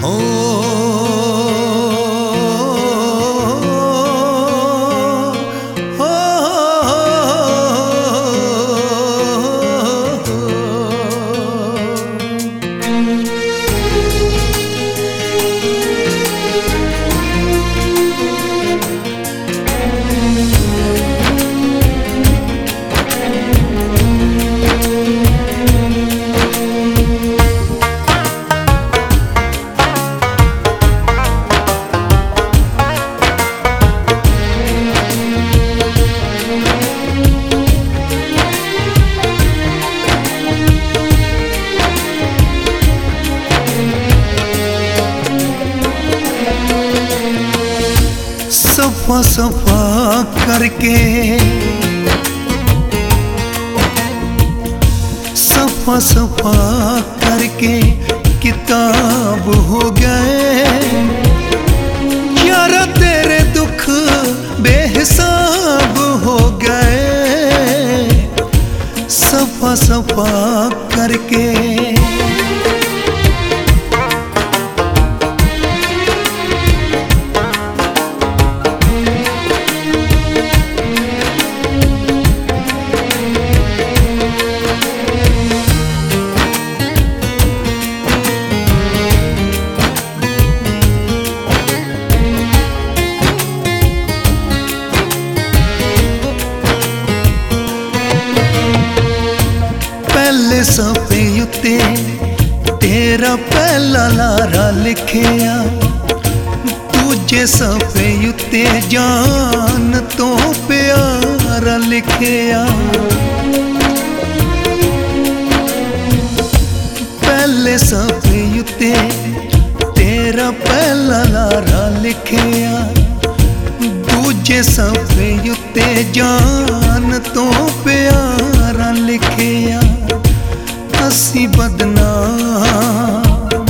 सफा सफा करके सफा सफा करके किताब हो गए यारा तेरे दुख बेहिसाब हो गए। सफा सफा करके पहले सफे उत्ते तेरा पहला लारा लिखिया, दूजे सफे उत्ते जान तो प्यारा लिखिया। पहले सफे उत्ते तेरा पहला लारा लिखिया, दूजे सफे उत्ते जान तो प्यारा लिखिया। असी बदनाम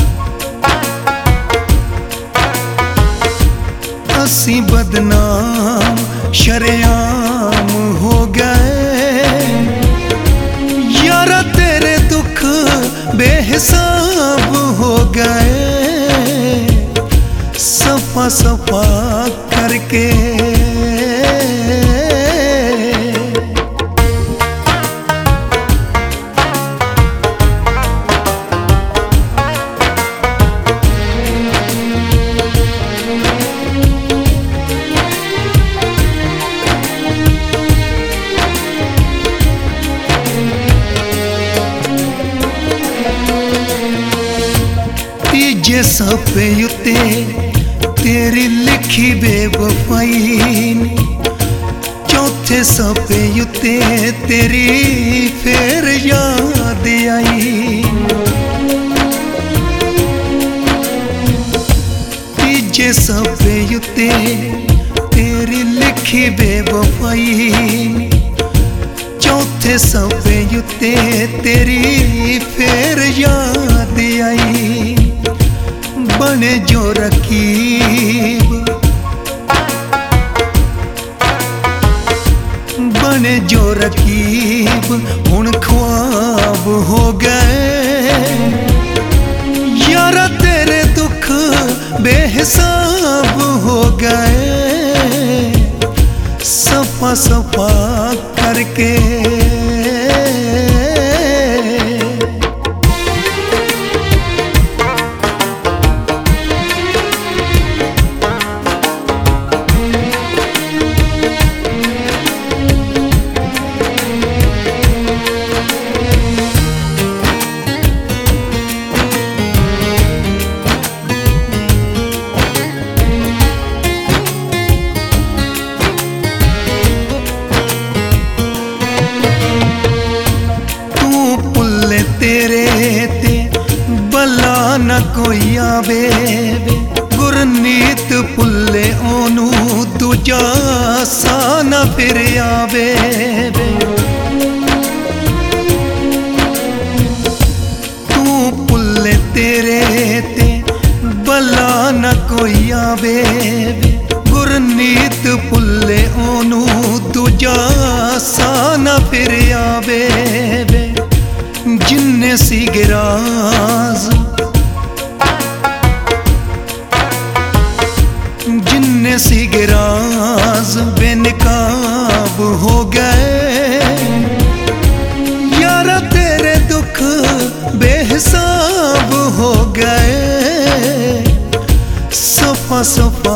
असी बदनाम शरेआम हो गए यारा तेरे दुख बेहिसाब हो गए। सफा सफा करके तीजे सफे उत्ते तेरी लिखी बेवफाई ने, चौथे सफे उत्ते तेरी फिर याद आई। तीजे सफे उत्ते तेरी लिखी बेवफाई ने, चौथे सफे उत्ते तेरी फिर याद आई। बने जो रकीब बने जो रकीब हुण ख्वाब हो गए यारा तेरे दुख बेहिसाब हो गए। सफा सफा करके तेरे ते भला न कोई आवे, गुरनीत भुल्ले ओनू दूजा सा न फिर आवे। तू भुल्ले तेरे ते भला न कोई आवे, गुरनीत भुल्ले ओनू दूजा सा न फिर आवे। जिन्ने सी गिराज बेनकाब हो गए। यारा तेरे दुख बेहिसाब हो गए। सफा सफा